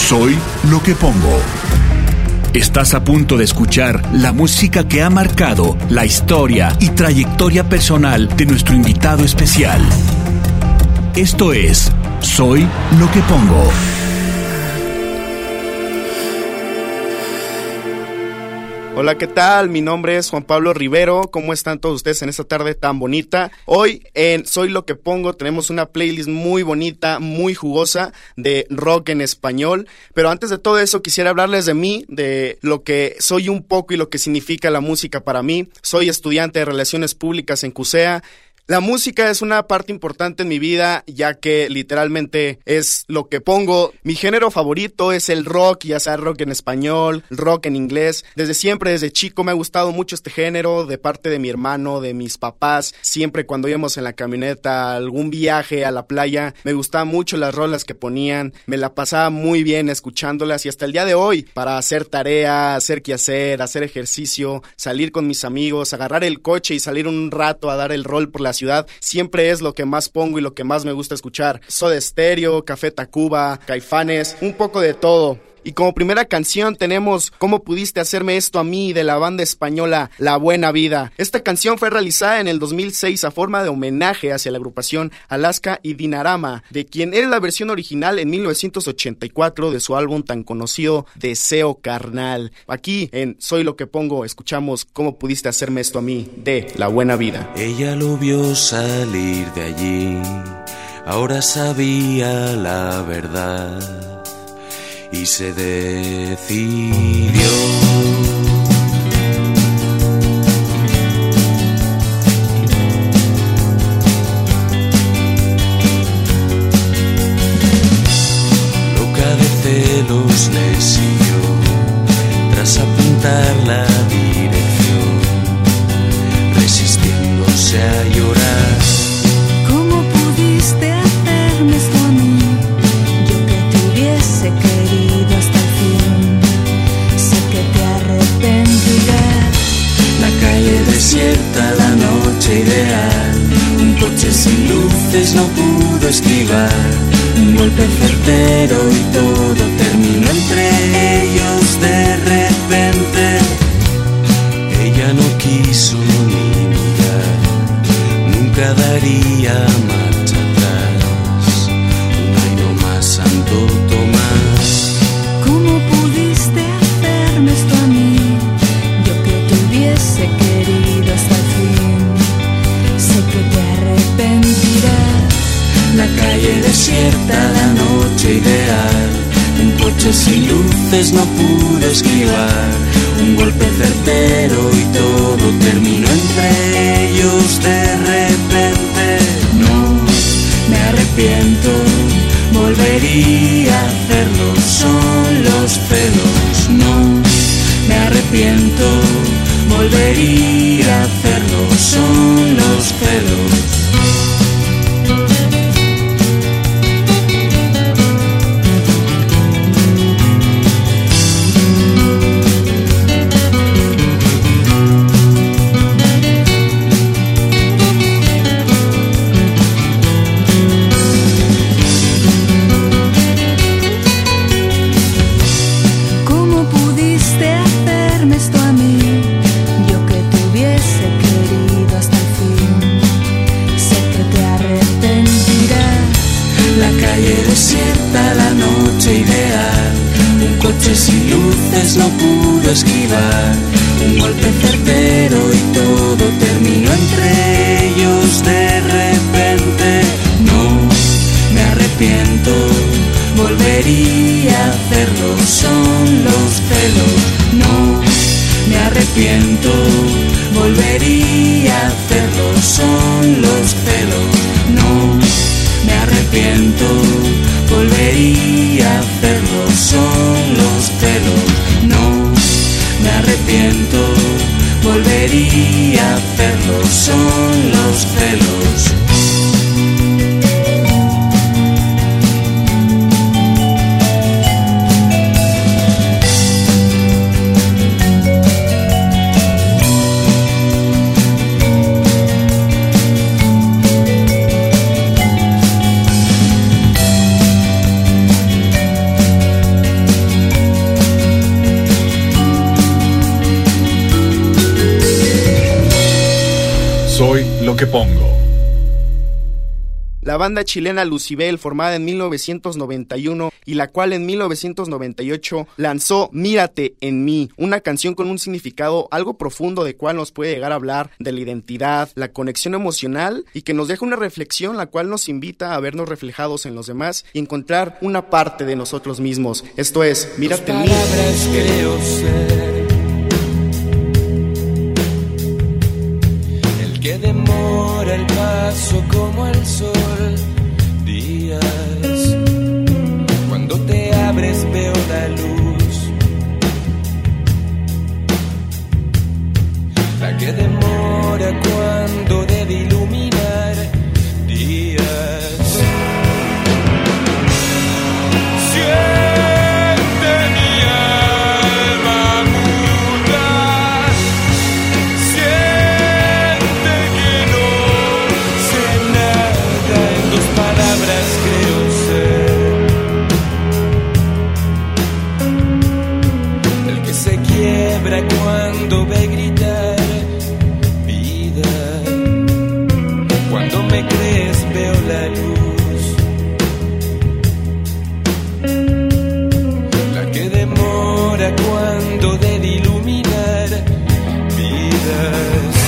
Soy lo que pongo. Estás a punto de escuchar la música que ha marcado la historia y trayectoria personal de nuestro invitado especial. Esto es Soy lo que pongo. Hola, ¿qué tal? Mi nombre es Juan Pablo Rivero. ¿Cómo están todos ustedes en esta tarde tan bonita? Hoy en Soy lo que pongo tenemos una playlist muy bonita, muy jugosa de rock en español. Pero antes de todo eso quisiera hablarles de mí, de lo que soy un poco y lo que significa la música para mí. Soy estudiante de Relaciones Públicas en CUSEA. La música es una parte importante en mi vida, ya que literalmente es lo que pongo. Mi género favorito es el rock, ya sea rock en español, rock en inglés. Desde siempre, desde chico me ha gustado mucho este género, de parte de mi hermano, de mis papás. Siempre cuando íbamos en la camioneta a algún viaje a la playa, me gustaban mucho las rolas que ponían. Me la pasaba muy bien escuchándolas y hasta el día de hoy, para hacer tarea, hacer quehacer, hacer ejercicio, salir con mis amigos, agarrar el coche y salir un rato a dar el rol por la ciudad, siempre es lo que más pongo y lo que más me gusta escuchar. Soda Stereo, Café Tacuba, Caifanes, un poco de todo. Y como primera canción tenemos ¿Cómo pudiste hacerme esto a mí?, de la banda española La Buena Vida. Esta canción fue realizada en el 2006 a forma de homenaje hacia la agrupación Alaska y Dinarama, de quien era la versión original en 1984 de su álbum tan conocido Deseo Carnal. Aquí en Soy lo que pongo escuchamos ¿Cómo pudiste hacerme esto a mí?, de La Buena Vida. Ella lo vio salir de allí, ahora sabía la verdad y se decidió. Loca de celos le siguió, tras apuntar la dirección, resistiéndose a llorar. ¿Cómo pudiste hacerme esto a mí? Yo que te hubiese querido hasta el fin. Sé que te arrepentirás. La calle desierta, la noche ideal, un coche sin luces no pudo esquivar, un golpe certero y todo terminó entre ellos de repente. Ella no quiso ni mirar, nunca daría marcha atrás, un año más Santo Tomás. ¿Cómo pudiste hacerme esto a mí? Yo que te hubiese querido hasta el fin. Sé que te arrepentirás. La calle desierta, la noche ideal, un coche sin luces no pudo esquivar, un golpe certero y todo terminó entre ellos de repente. No me arrepiento, volvería a hacerlo, son los celos. No me arrepiento, volvería a hacerlo, son los celos. Sin luces no pudo esquivar, un golpe certero y todo terminó entre ellos de repente. No me arrepiento, volvería a hacerlo, son los celos. No me arrepiento, volvería a hacerlo, son los celos. No me arrepiento, volvería a hacerlo, son los celos. No me arrepiento, volvería a hacerlo, son los celos. lo que pongo. La banda chilena Lucibel, formada en 1991 y la cual en 1998 lanzó Mírate en mí, una canción con un significado algo profundo de cual nos puede llegar a hablar de la identidad, la conexión emocional y que nos deja una reflexión la cual nos invita a vernos reflejados en los demás y encontrar una parte de nosotros mismos. Esto es Mírate en mí. Palabras creo ser el que demora el paso como el sol. Días cuando te abres veo la luz, la que demora cuando debe iluminar días. Cuando ve gritar vida, cuando me crees veo la luz, la que demora cuando debe iluminar vidas.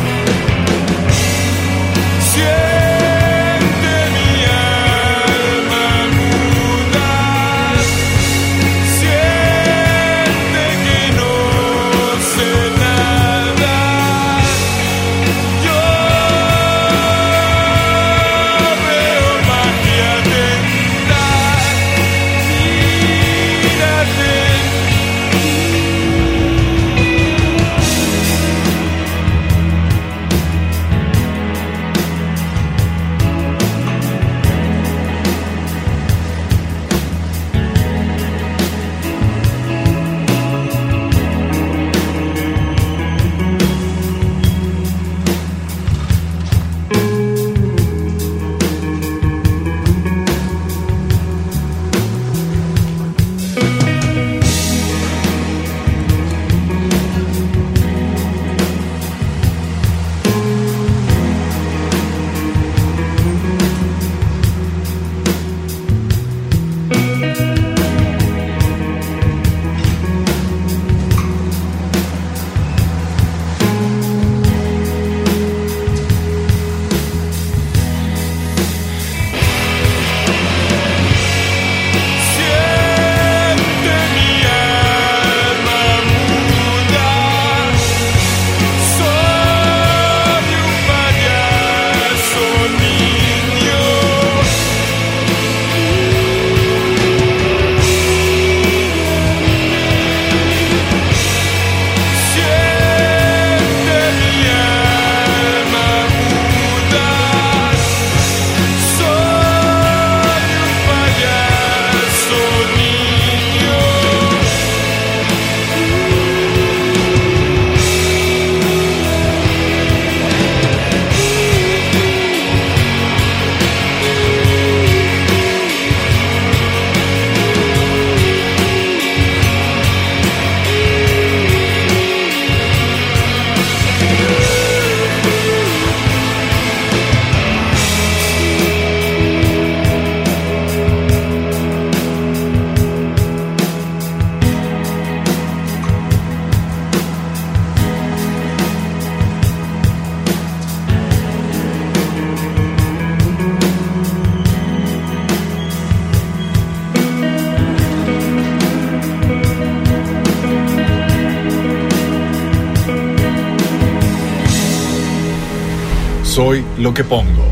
Soy lo que pongo.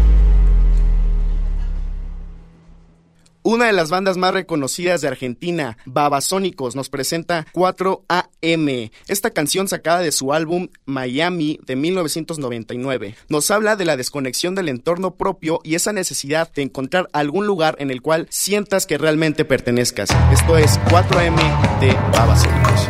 Una de las bandas más reconocidas de Argentina, Babasónicos, nos presenta 4AM. Esta canción sacada de su álbum Miami de 1999. Nos habla de la desconexión del entorno propio y esa necesidad de encontrar algún lugar en el cual sientas que realmente pertenezcas. Esto es 4AM de Babasónicos.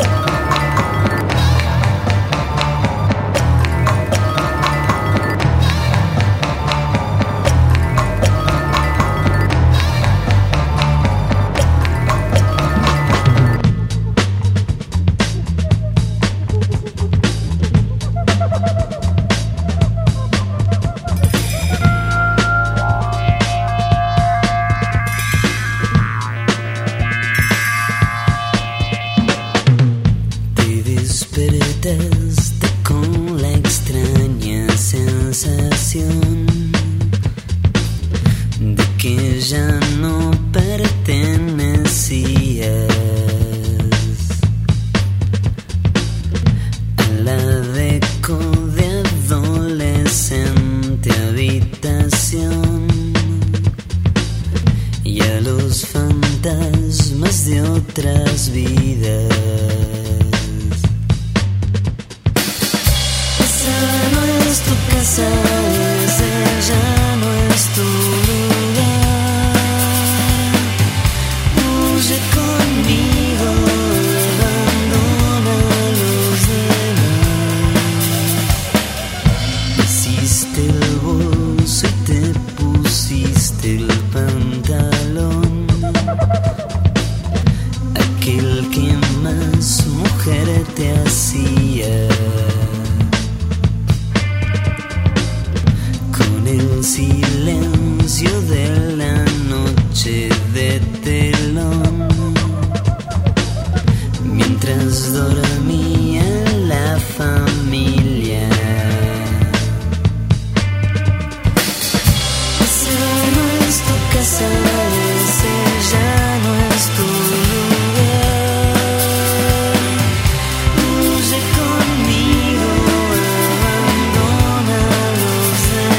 ya no pertenecías a la deco de adolescente habitación y a los fantasmas de otras vidas. Esa no es tu casa, ese ya no es tu lugar. Huye conmigo, abandona a los demás. Hiciste el bolso y te pusiste el pantalón, aquel que más mujer te hacía. El silencio de la noche de telón, mientras dormía la familia. Esa no es tu casa, ese ya no es tu lugar. Huye conmigo, abandona a los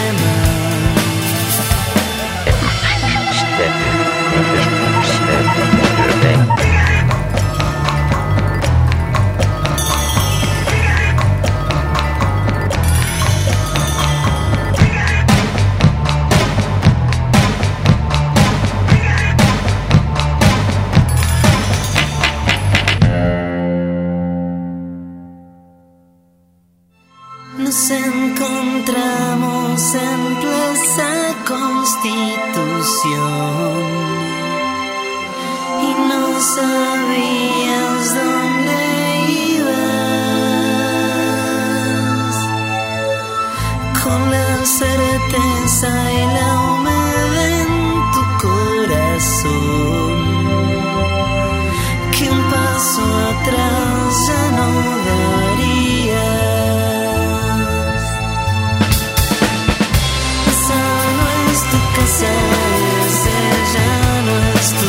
Nos encontramos en Plaza Constitución y no sabías dónde ibas, con la certeza y la humedad en tu corazón, que un paso atrás ya no darías. Ese ya no es tu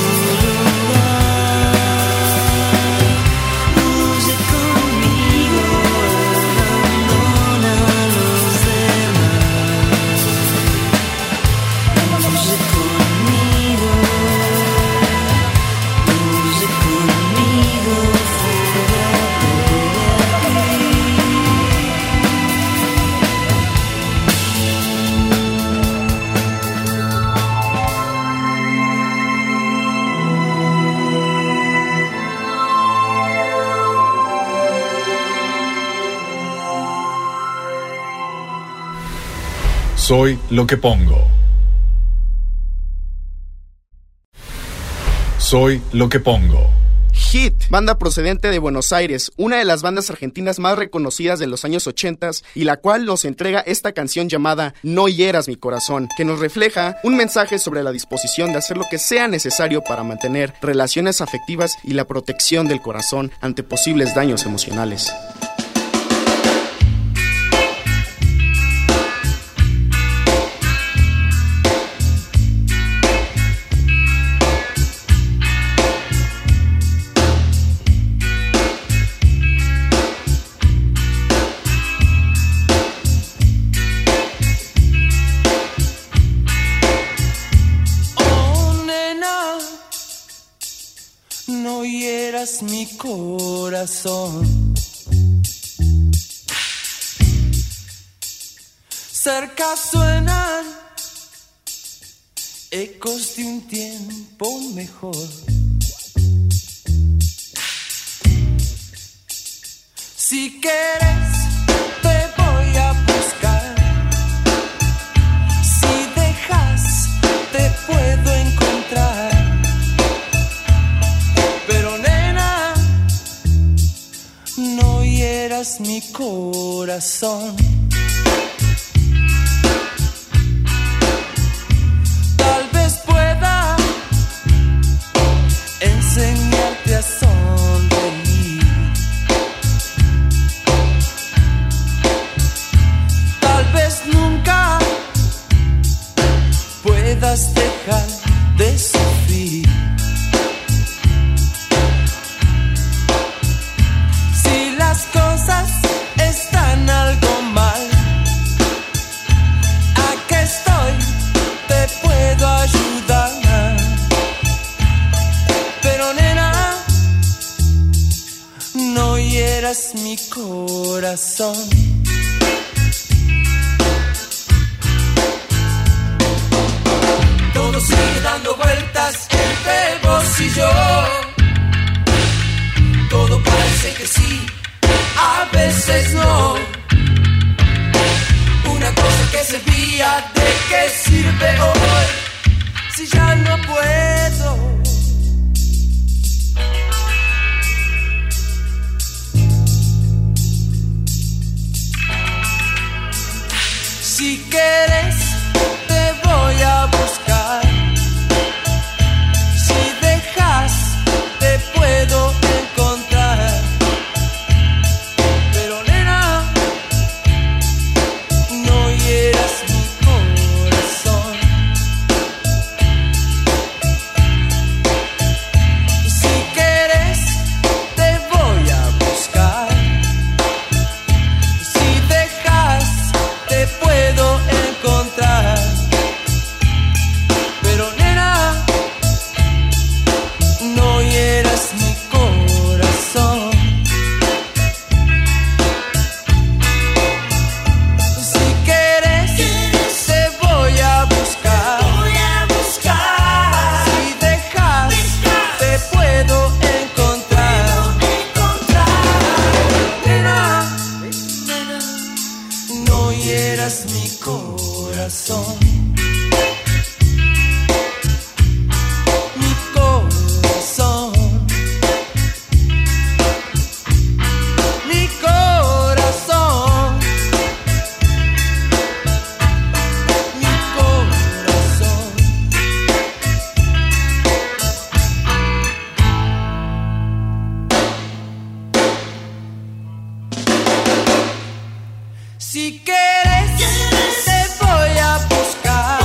lugar. Huye conmigo, abandona a los demás. Huye conmigo, fuera de aquí. Soy lo que pongo. Soy lo que pongo. Hit, banda procedente de Buenos Aires, una de las bandas argentinas más reconocidas de los años 80 y la cual nos entrega esta canción llamada No hieras mi corazón, que nos refleja un mensaje sobre la disposición de hacer lo que sea necesario para mantener relaciones afectivas y la protección del corazón ante posibles daños emocionales. No hieras mi corazón. Cerca suenan ecos de un tiempo mejor. Si quieres te voy a buscar. Si dejas te puedo encontrar. No hieras mi corazón. Tal vez pueda enseñarte a sonreír. Tal vez nunca puedas dejar de sufrir. Si las cosas están algo mal, aquí estoy, te puedo ayudar. Pero nena, no hieras mi corazón. Todo sigue dando vueltas entre vos y yo. Todo parece que sí, a veces no. Una cosa que servía, ¿de qué sirve hoy? Si ya no puedo. Si quieres, te voy a buscar. Si dejas, te puedo encontrar. Pero nena, no hieras mi corazón. Si quieres, te voy a buscar. Si dejas, te puedo encontrar. Pero nena, no hieras mi corazón. Si quieres, te voy a buscar. Si dejas, te puedo encontrar. Nena, no hieras mi corazón. Mi corazón. Mi corazón. Mi corazón. Si quieres, te voy a buscar.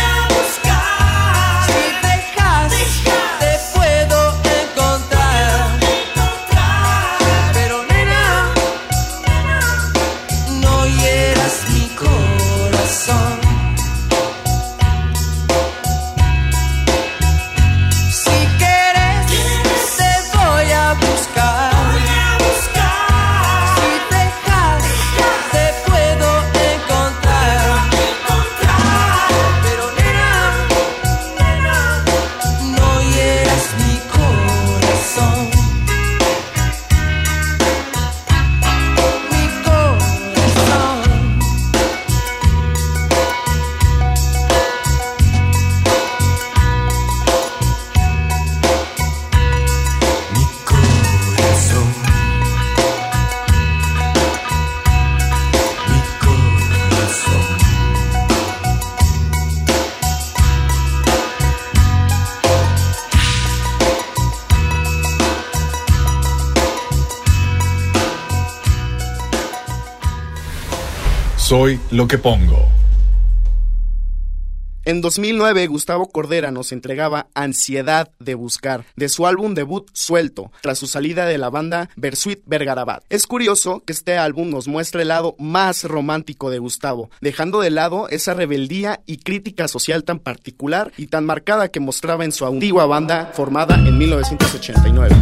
Si dejas, te puedo encontrar. Pero nena, no hieras mi corazón. Si quieres, te voy a buscar. Si dejas, te puedo encontrar. Pero nena, no hieras mi corazón. Mi corazón. Mi corazón. Mi corazón. Soy lo que pongo. En 2009, Gustavo Cordera nos entregaba Ansiedad de Buscar, de su álbum debut Suelto, tras su salida de la banda Bersuit Vergarabat. Es curioso que este álbum nos muestra el lado más romántico de Gustavo, dejando de lado esa rebeldía y crítica social tan particular y tan marcada que mostraba en su antigua banda formada en 1989.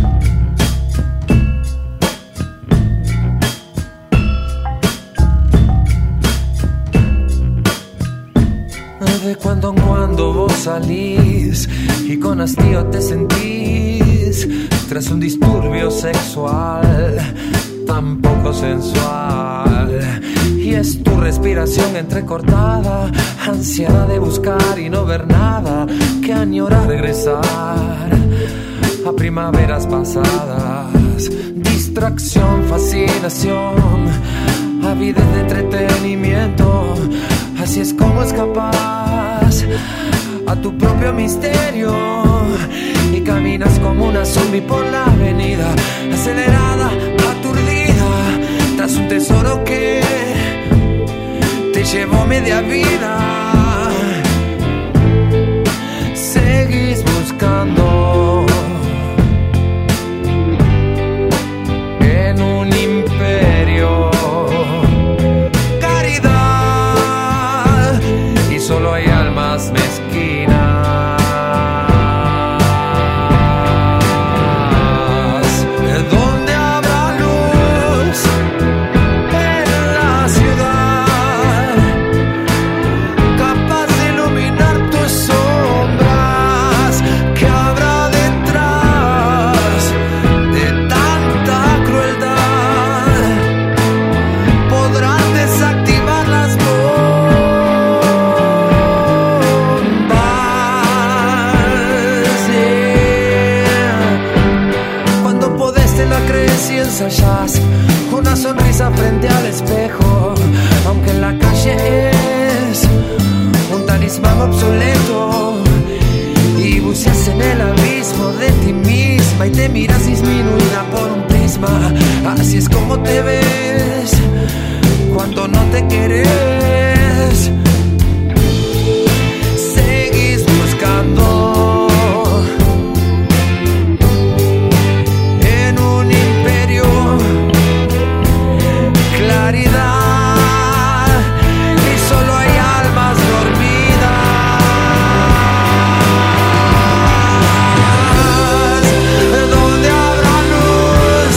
De cuando en cuando vos salís y con hastío te sentís tras un disturbio sexual tan poco sensual. Y es tu respiración entrecortada, ansiedad de buscar y no ver nada, que añora regresar a primaveras pasadas. Distracción, fascinación, avidez de entretenimiento. Así es como escapas a tu propio misterio y caminas como una zombie por la avenida, acelerada, aturdida, tras un tesoro que te llevó media vida. Seguís ensayás una sonrisa frente al espejo, aunque la calle es un talismán obsoleto, y buceas en el abismo de ti misma y te miras disminuida por un prisma. Así es como te ves cuando no te querés. Seguís buscando en un imperio claridad, y solo hay almas dormidas. Donde habrá luz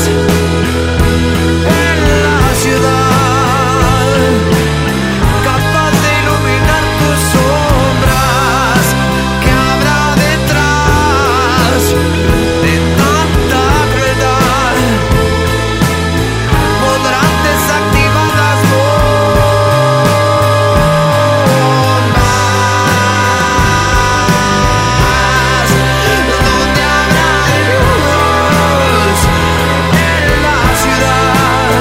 en la ciudad, capaz de iluminar tus sombras, que habrá detrás de tanta crueldad. Podrán desactivar las bombas. Donde habrá luz en la ciudad,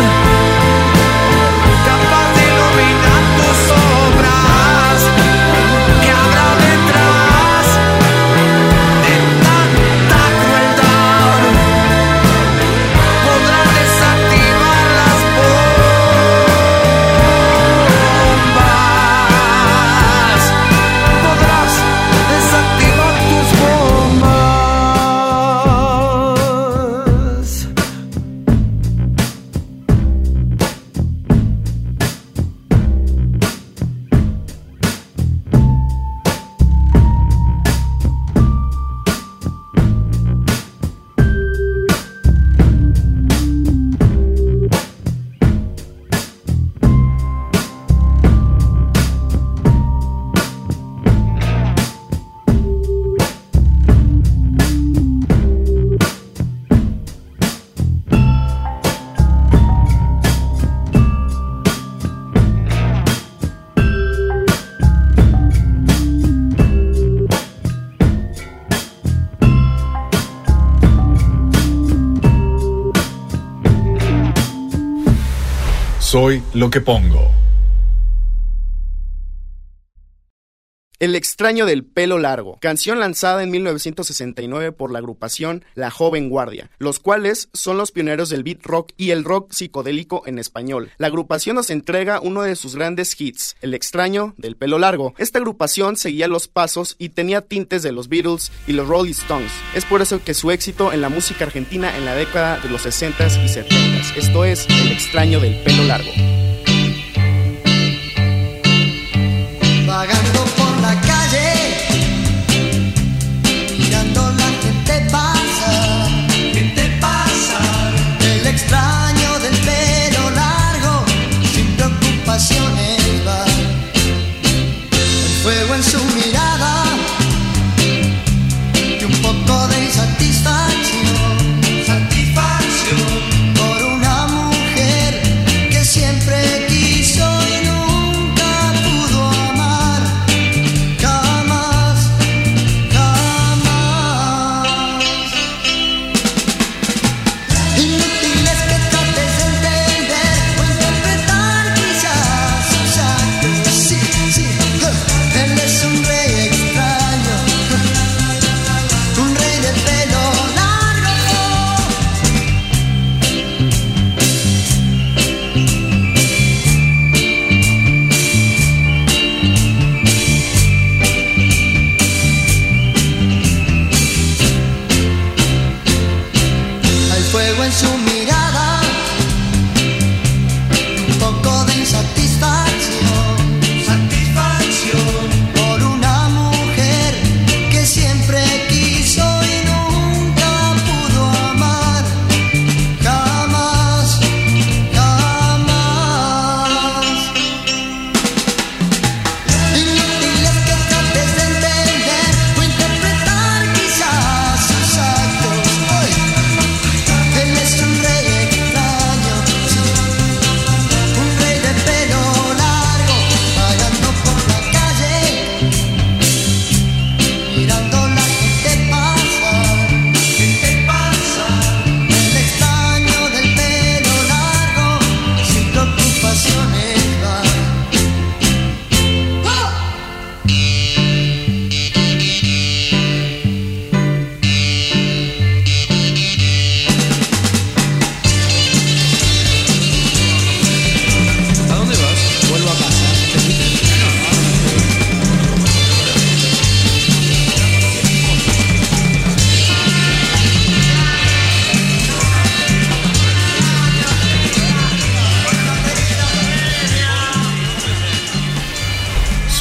capaz de iluminar tus sombras, que habrá detrás de tanta crueldad. Podrán desactivar las bombas. Podrás desactivar tus bombas. Soy lo que pongo. El extraño del pelo largo, canción lanzada en 1969 por la agrupación La Joven Guardia, los cuales son los pioneros del beat rock y el rock psicodélico en español. La agrupación nos entrega uno de sus grandes hits, El extraño del pelo largo. Esta agrupación seguía los pasos y tenía tintes de los Beatles y los Rolling Stones. Es por eso que su éxito en la música argentina en la década de los 60s y 70s. Esto es El extraño del pelo largo. Vagando por la calle, mirando la gente pasa, el extraño del pelo largo, sin preocupaciones va, el fuego en su mirada y un poco de insatisfacción, por una mujer que siempre quiso y nunca pudo amar. Él es un rey extraño, un rey de pelo largo.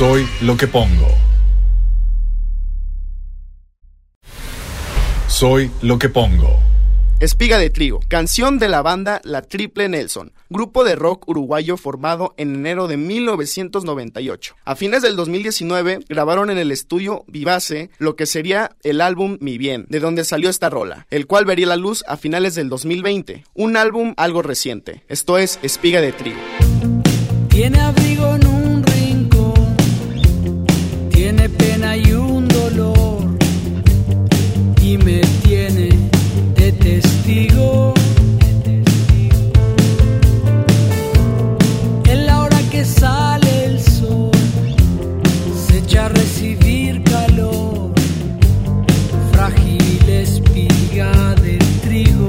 Soy lo que pongo. Soy lo que pongo. Espiga de Trigo, canción de la banda La Triple Nelson, grupo de rock uruguayo formado en enero de 1998. A fines del 2019 grabaron en el estudio Vivace lo que sería el álbum Mi Bien, de donde salió esta rola, el cual vería la luz a finales del 2020, un álbum algo reciente. Esto es Espiga de Trigo. Tiene abrigo en un rincón, tiene pena y un dolor, y me tiene de testigo. En la hora que sale el sol, se echa a recibir calor, frágil espiga de trigo.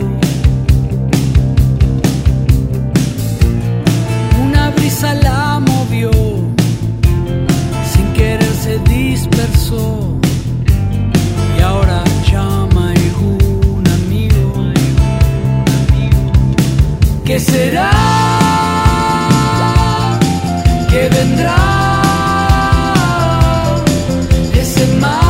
Una brisa la movió, sin querer se dispersó, y ahora llama algún amigo. ¿Qué será? ¿Qué vendrá? Ese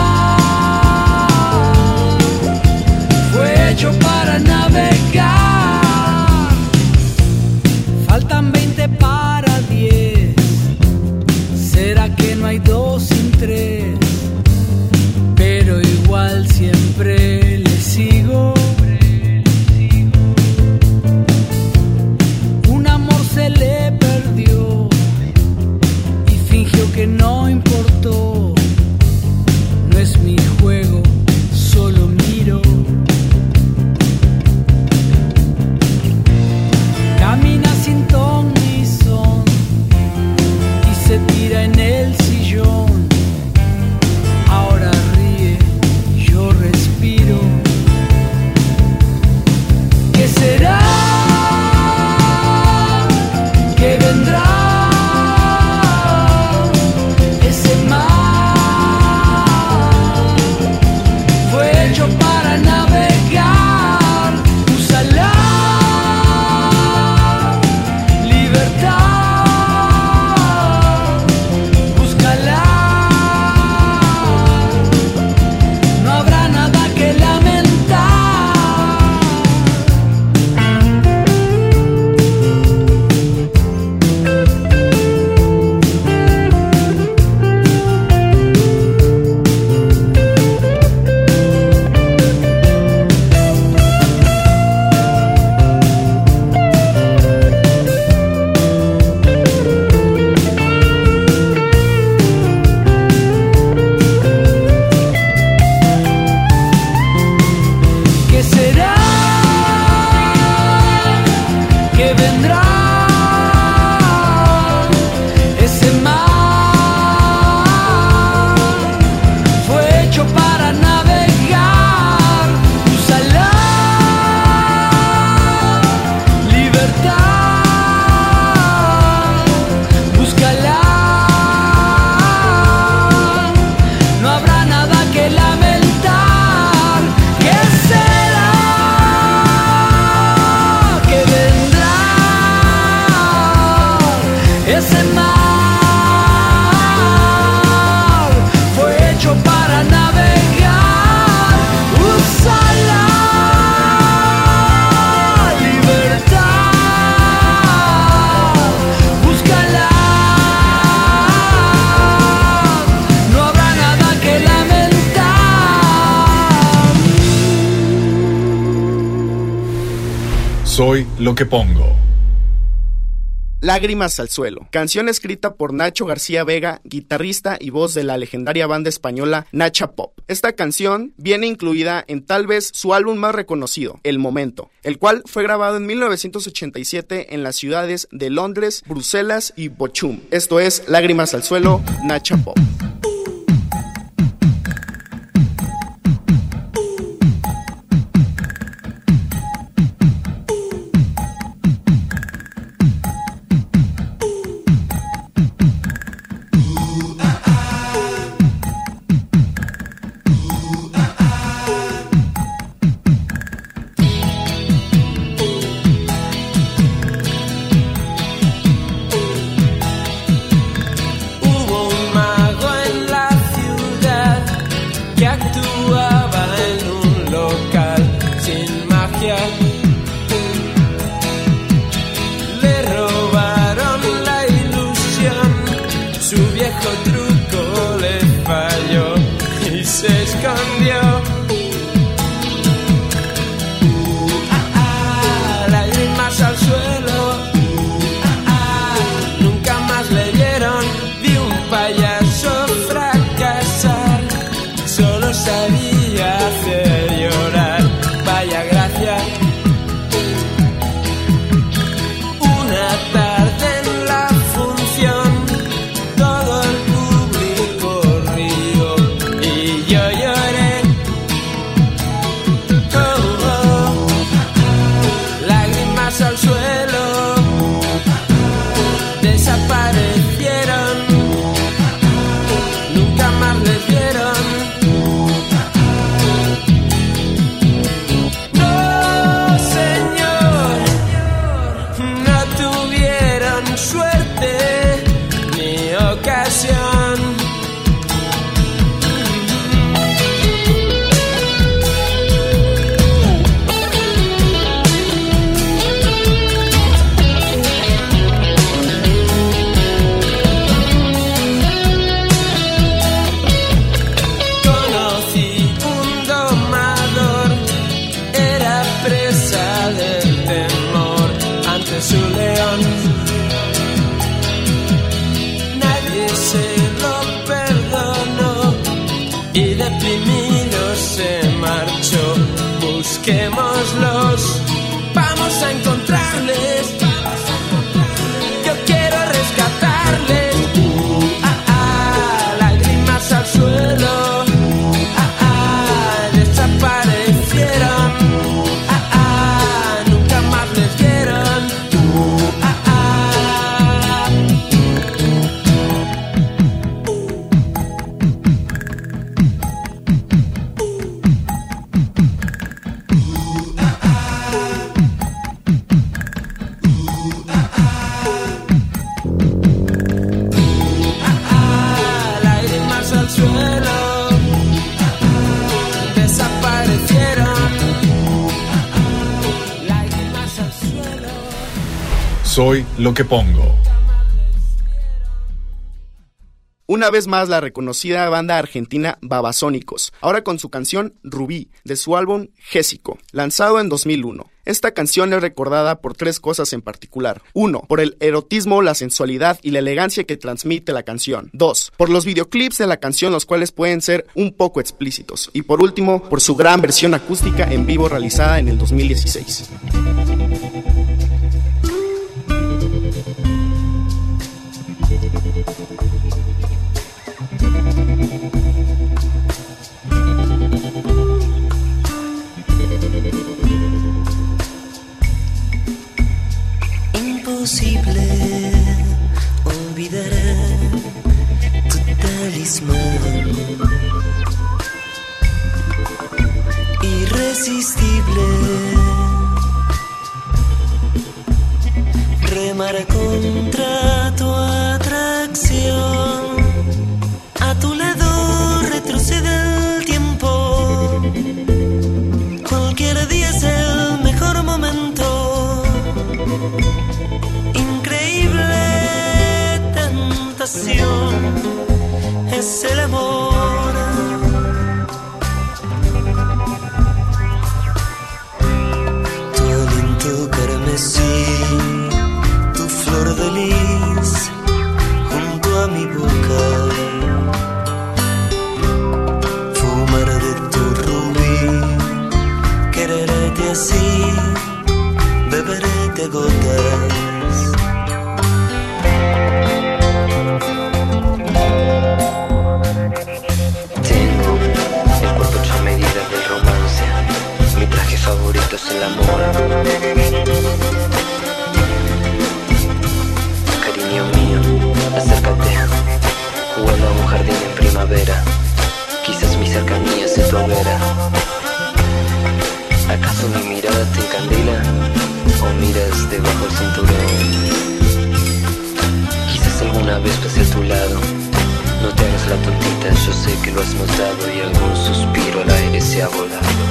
mar fue hecho para navegar. Faltan 20 para 10. ¿Será que no hay 2 sin 3? Pero igual siempre le sigo. Un amor se le perdió y fingió que no importó. No es mi juego, solo miro. Camina sin ton ni son y se tira en el sillón. Ahora ríe, yo respiro. ¿Qué será? ¿Qué vendrá? Ese mar fue hecho para navegar. Úsala, libertad, búscala. No habrá nada que lamentar. ¿Qué será? ¿Qué vendrá? Ese mar fue hecho para navegar. Úsala, libertad, búscala. No habrá nada que lamentar. ¿Qué será? ¿Qué vendrá? Ese mar fue hecho para navegar. Úsala, libertad, búscala. No habrá nada que lamentar. Soy lo que pongo. Lágrimas al suelo, canción escrita por Nacho García Vega, guitarrista y voz de la legendaria banda española Nacha Pop. Esta canción viene incluida en tal vez su álbum más reconocido, El Momento, el cual fue grabado en 1987 en las ciudades de Londres, Bruselas y Bochum. Esto es Lágrimas al suelo, Nacha Pop. Hubo un mar dicho, busquémoslos, vamos a encontrarles. Yo quiero rescatarles. Lágrimas al suelo. Desaparecieron. Nunca más les dieron. Lágrimas al suelo. Desaparecieron. Lágrimas al suelo. Soy lo que pongo. Una vez más la reconocida banda argentina Babasónicos, ahora con su canción Rubí, de su álbum Gésico, lanzado en 2001. Esta canción es recordada por 3 cosas en particular. 1. Por el erotismo, la sensualidad y la elegancia que transmite la canción. 2. Por los videoclips de la canción, los cuales pueden ser un poco explícitos. Y por último, por su gran versión acústica en vivo realizada en el 2016. Imposible olvidar tu talismán, irresistible, remar contra tu atracción, a tu lado retrocede el tiempo, cualquier día es el mejor momento. Increíble tentación es el amor. Tu aliento carmesí, tu flor de lis junto a mi boca, fumar de tu rubí, quererte así, beberé de gotas. Tengo el cuerpo hecho a medida del romance, mi traje favorito es el amor. Cariño mío, acércate, jugando a un jardín en primavera, quizás mi cercanía se tu hoguera. ¿Acaso mi mirada te encandila? ¿O miras debajo del cinturón? Quizás alguna vez pase a tu lado. No te hagas la tontita, yo sé que lo has notado y algún suspiro al aire se ha volado.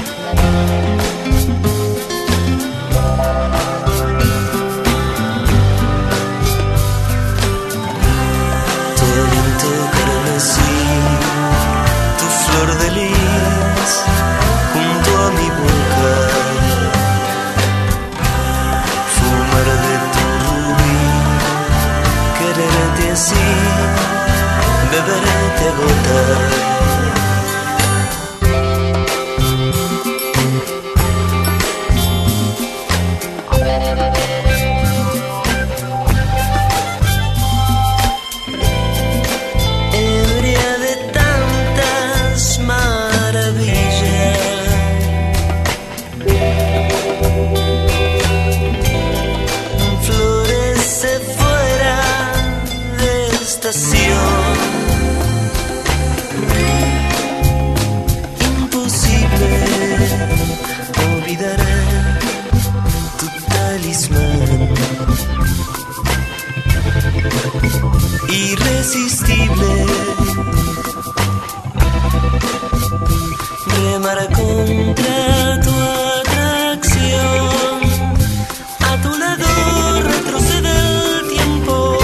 Tu aliento carmesí, tu flor de lis junto a mi boca, fumar de tu rubí, quererte así, beberé de gotas. Ebria de tantas maravillas, florece fuera de estación. Imposible olvidar tu talismán, irresistible, remar contra tu atracción, a tu lado retrocede el tiempo,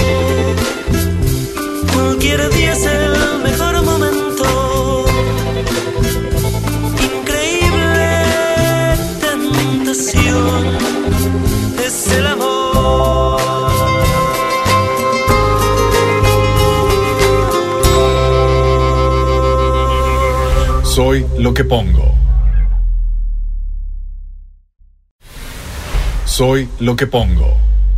cualquier día es el mejor momento. Increíble tentación es el amor. Soy lo que pongo. Soy lo que pongo.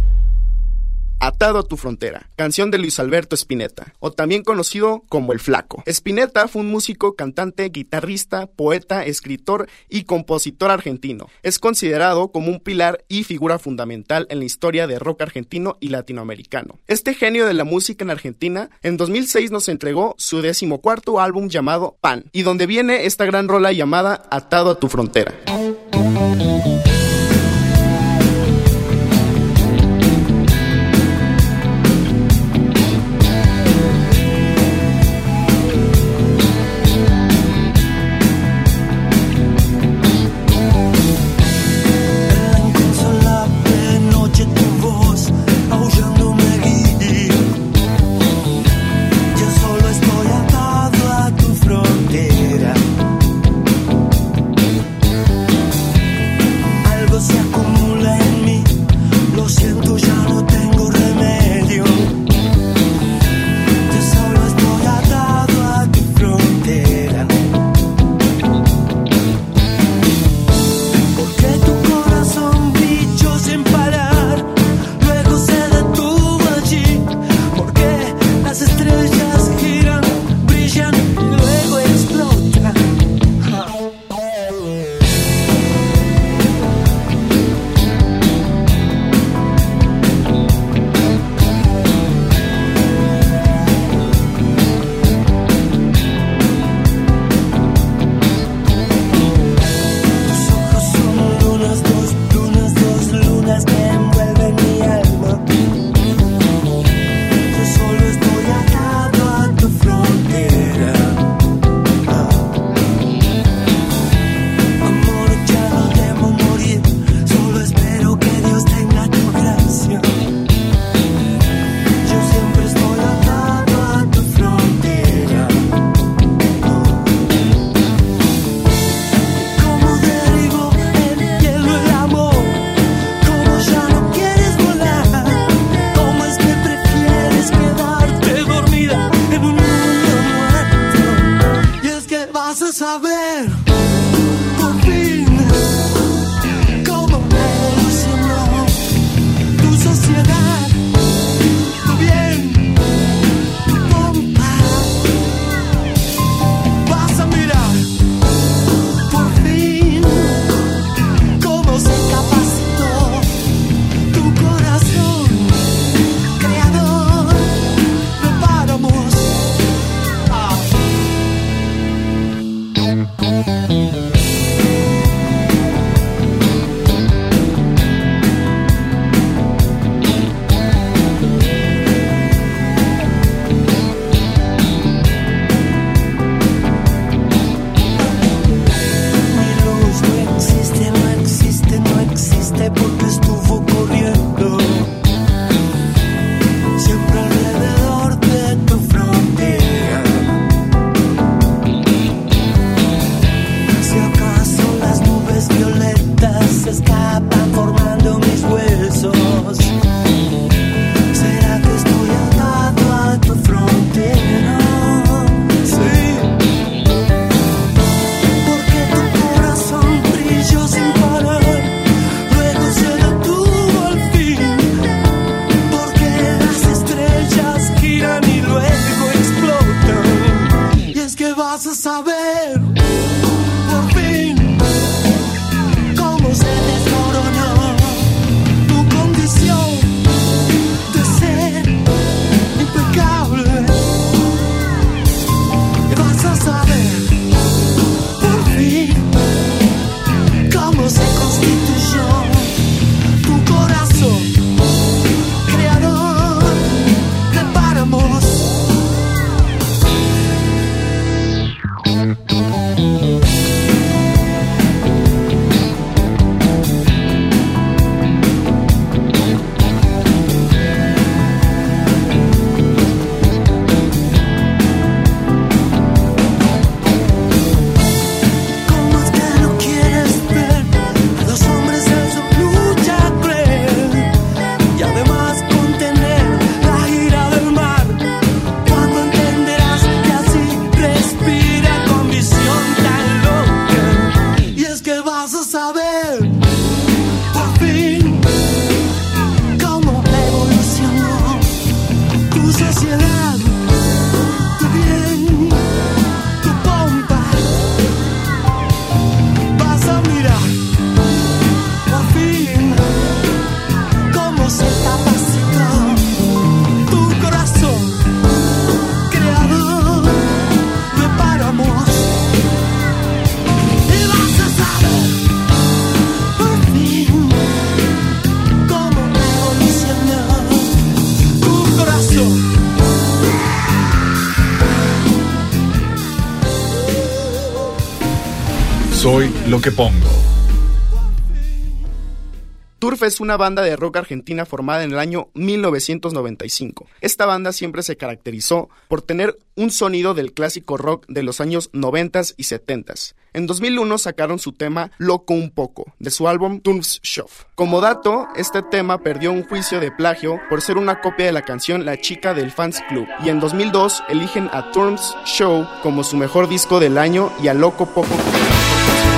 Atado a tu frontera, canción de Luis Alberto Spinetta, o también conocido como El Flaco. Spinetta fue un músico, cantante, guitarrista, poeta, escritor y compositor argentino. Es considerado como un pilar y figura fundamental en la historia del rock argentino y latinoamericano. Este genio de la música en Argentina, en 2006 nos entregó su 14º álbum llamado Pan, y donde viene esta gran rola llamada Atado a tu frontera. vas a saber, por fin. lo que pongo. Turf es una banda de rock argentina formada en el año 1995. Esta banda siempre se caracterizó por tener un sonido del clásico rock de los años 90s y 70s. En 2001 sacaron su tema Loco un poco, de su álbum Turf's Show. Como dato, este tema perdió un juicio de plagio por ser una copia de la canción La Chica del Fans Club, y en 2002 eligen a Turf's Show como su mejor disco del año y a Loco Poco como la mejor canción.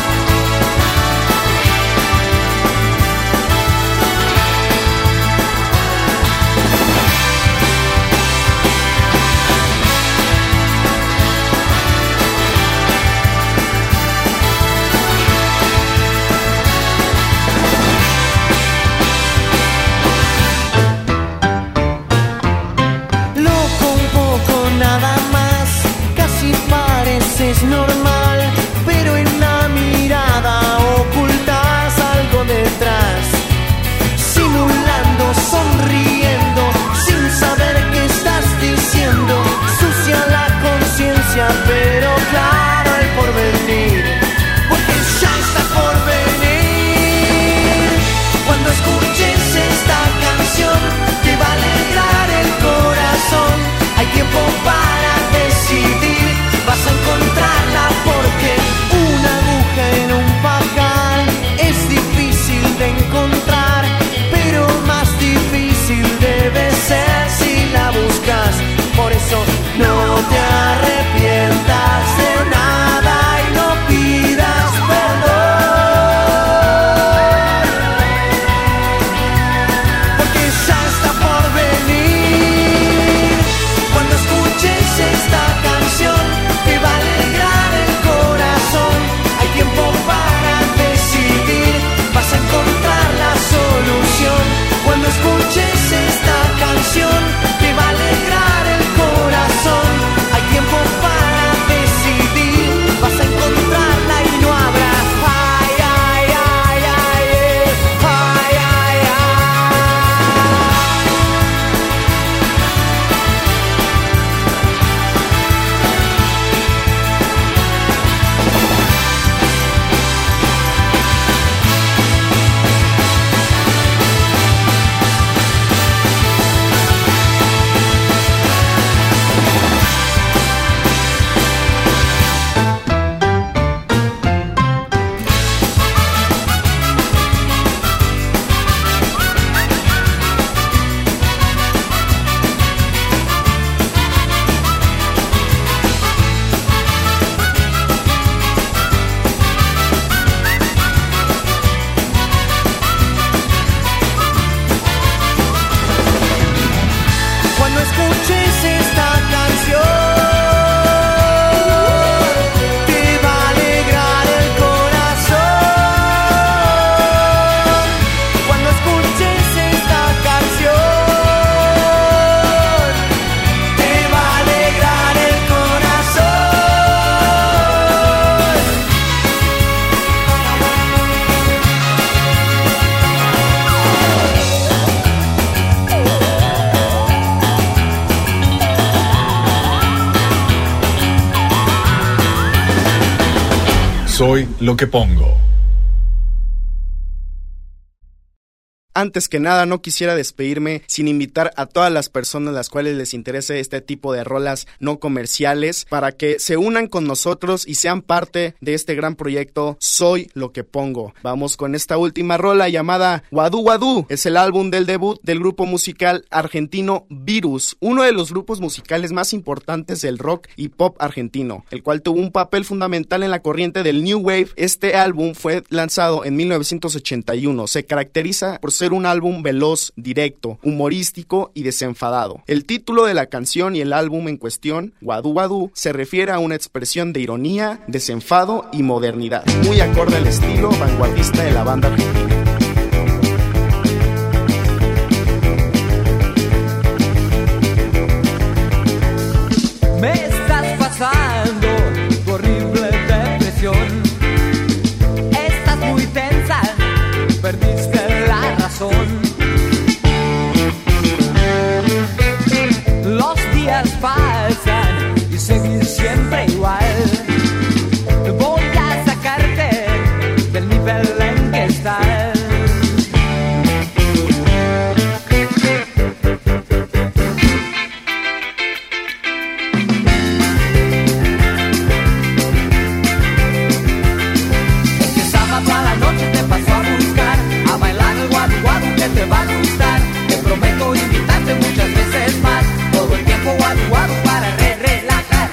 Es normal, pero en la mirada ocultas algo detrás, simulando, sonriendo, sin saber qué estás diciendo. Sucia la conciencia, pero claro el porvenir, porque ya está por venir. Cuando escuches esta canción, te va a alegrar el corazón. Hay tiempo para decidir. Vas a encontrarla porque una aguja en un pajar es difícil de encontrar, pero más difícil debe ser si la buscas. Por eso no te arrepientas de nada y no pidas perdón, porque ya está por venir. Cuando escuches esta canción, te va a alegrar el corazón. Hay tiempo para decidir. Vas a encontrar la solución. Cuando escuches esta canción, te va a alegrar el corazón. Hay tiempo para decidir. Vas a encontrarla y no habrá ay, ay, ay, ay, ay, ay, ay. Cuando escuches esta canción, te va a alegrar el corazón. Cuando escuches esta canción, te va a alegrar el Soy lo que pongo. Antes que nada, no quisiera despedirme sin invitar a todas las personas a las cuales les interese este tipo de rolas no comerciales para que se unan con nosotros y sean parte de este gran proyecto Soy lo que pongo. Vamos con esta última rola llamada Guadú Guadú. Es el álbum del debut del grupo musical argentino Virus, uno de los grupos musicales más importantes del rock y pop argentino, el cual tuvo un papel fundamental en la corriente del New Wave. Este álbum fue lanzado en 1981. Se caracteriza por ser un álbum veloz, directo, humorístico y desenfadado. El título de la canción y el álbum en cuestión, Guadú Guadú, se refiere a una expresión de ironía, desenfado y modernidad, muy acorde al estilo vanguardista de la banda argentina. Me estás pasando tu horrible depresión. Estás muy tensa, perdiste la razón. Los días pasan y seguir siempre igual. Voy a sacarte sábado a la noche te paso a buscar, a bailar el guadu guadu que te va a gustar. Te prometo invitarte muchas veces más, todo el tiempo guadu guadu para relajar.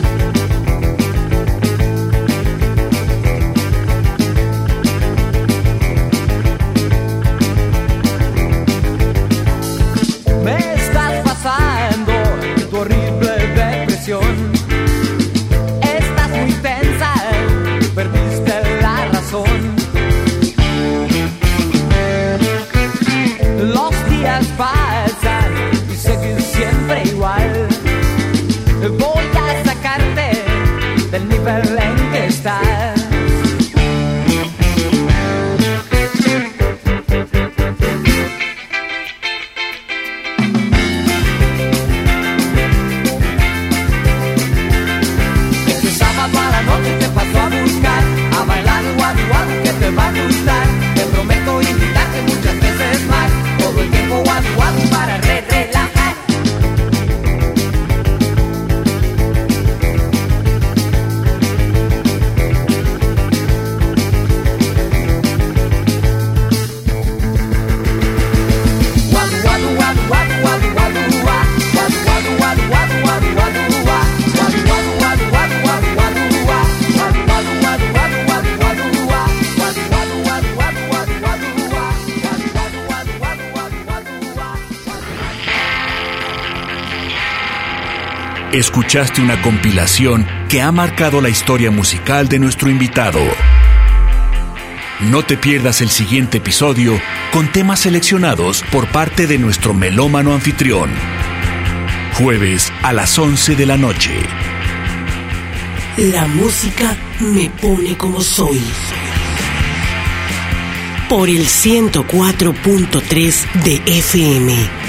Me estás pasando tu horrible depresión. Estás muy tensa, perdiste la razón. Los días pasan y seguís siempre igual. Voy a sacarte del nivel en que estás. Este sábado a la noche te paso a buscar, a bailar el guadu guadu que te va a gustar. Te prometo invitarte muchas veces más, todo el tiempo guadu guadu para relajar. Guadu guadu guadu guadu guadu guadu gua. Guadu guadu guadu guadu guadu guadu gua. Guadu guadu guadu guadu guadu guadu gua. Guadu guadu guadu guadu guadu guadu gua. Guadu guadu guadu guadu guadu guadu gua. Guadu guadu guadu guadu guadu guadu gua. Escuchaste una compilación que ha marcado la historia musical de nuestro invitado. No te pierdas el siguiente episodio con temas seleccionados por parte de nuestro melómano anfitrión. Jueves a las 11 de la noche. La música me pone como soy. Por el 104.3 de FM.